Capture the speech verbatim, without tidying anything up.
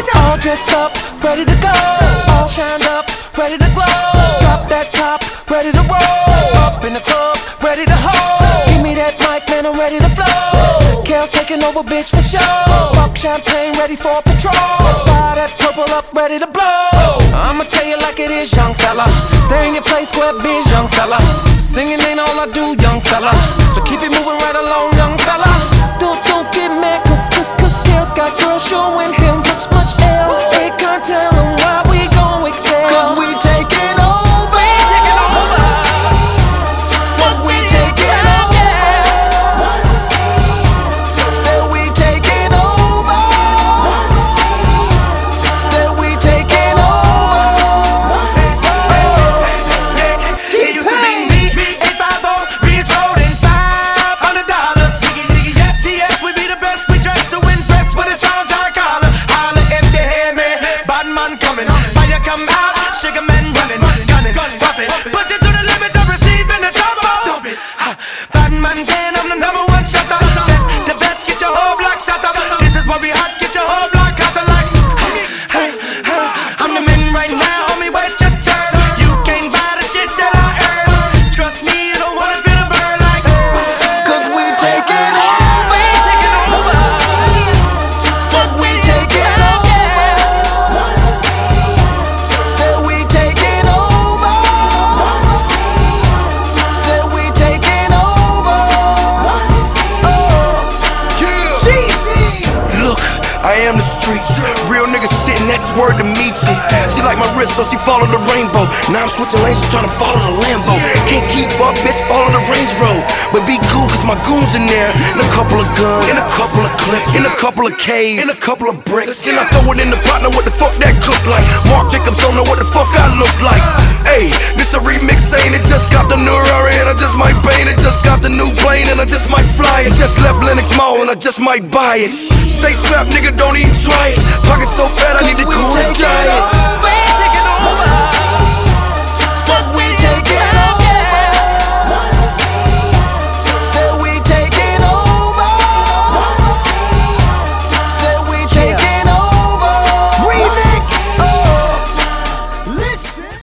All dressed up, ready to go. All shined up, ready to glow. Drop that top, ready to roll. Up in the club, ready to hold. Give me that mic, man, I'm ready to flow. Kale's taking over, bitch, for show. Pop champagne, ready for patrol. Fire that purple up, ready to blow. I'ma tell you like it is, young fella. Stay in your place, grab biz, young fella. Singing ain't all I do, young fella. So keep it moving right along, young fella. Don't, don't get mad, cause, cause, cause Kale's got girls showing him much, much L. They can't tell him why we gon' excel. Cause we taking over. We taking over. So we taking over. Say we taking over. Say we taking over. It used to be me, eight five oh, Ridge Road and five hundred dollars. T S, we be the best, we dress to impress with a Sean John collar. Holla if you hear me, bad man coming. Fire come out, sugar man running, gunning, pop it. Push it to the limit of receiving the trouble. Bad man can, I'm the number one shot up. Test the best, get your whole block shot up. This is what we hot, get your whole block hot like. Hey, hey, I'm the man right now, homie, wait your turn. You can't buy the shit that I earn. Trust me, you don't wanna feel a burn like. Cause we taking over. We taking over. So we taking over. Say we taking over. Say we taking over. Look, I am the streets. Real niggas sitting, that's word to meet you. She like my wrist, so she follow the rainbow. Now I'm switching lanes, she tryna follow the Lambo. Can't keep up, bitch, follow the Range Road. But be cool, cause my goons in there. And a couple of guns, and a couple of clips, and a couple of K's, and a couple of bricks. And I throw it in the pot, now what the fuck that cook like? Mark Jacobs don't know what the fuck I look like. Hey, this a remix, ain't it? Just got the new Rari, and I just might paint it. Just got the new plane, and I just might fly it. Just left Lenox Mall, and I just might buy it. Stay strapped, nigga, don't even try it. Pocket so fat, I need to cool it.